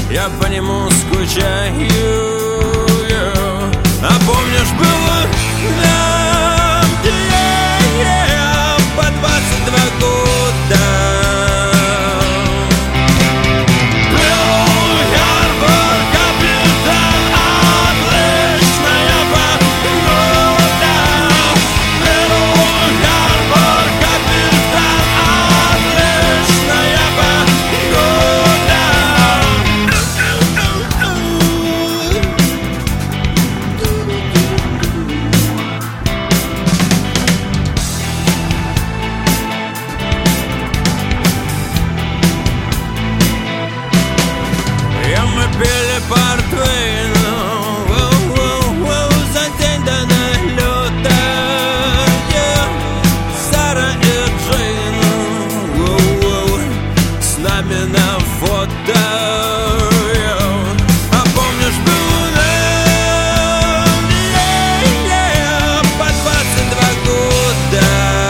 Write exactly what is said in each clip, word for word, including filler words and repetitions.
я по нему скучаю. А помнишь, было нам по двадцать два года. Пили портвейн за день до налета. Сара и Джейн с нами на фото. А помнишь, было нам по двадцать два года.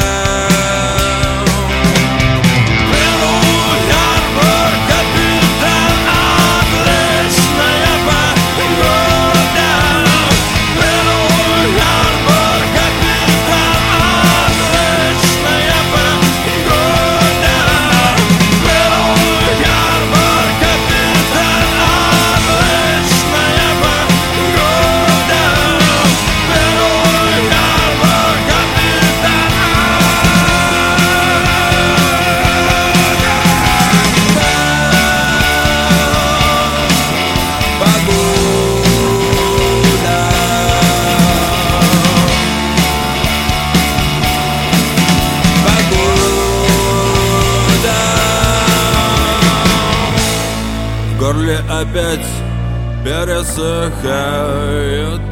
В горле опять пересыхает.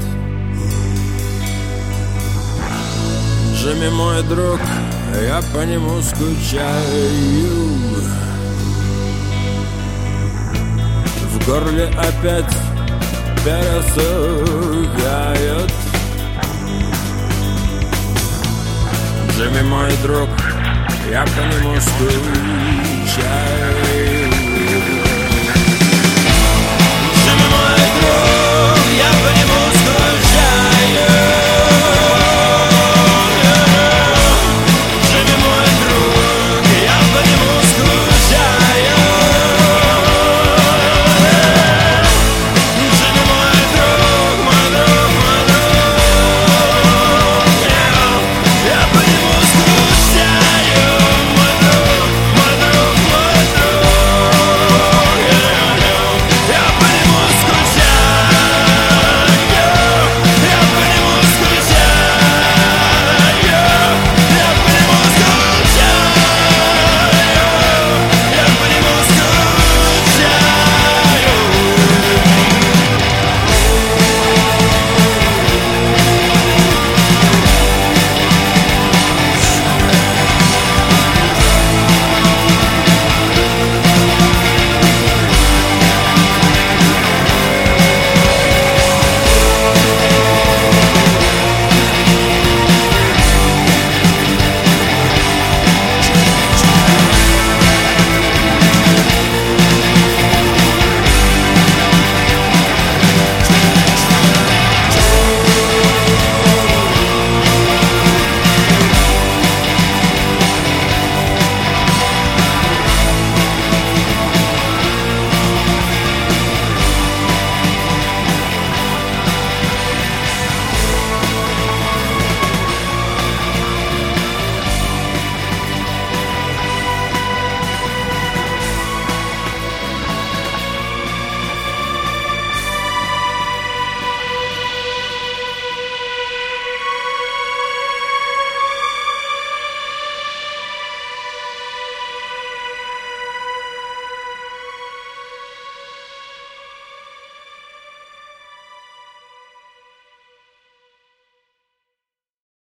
Джимми мой друг, я по нему скучаю. В горле опять пересыхает. Джимми мой друг, я по нему скучаю.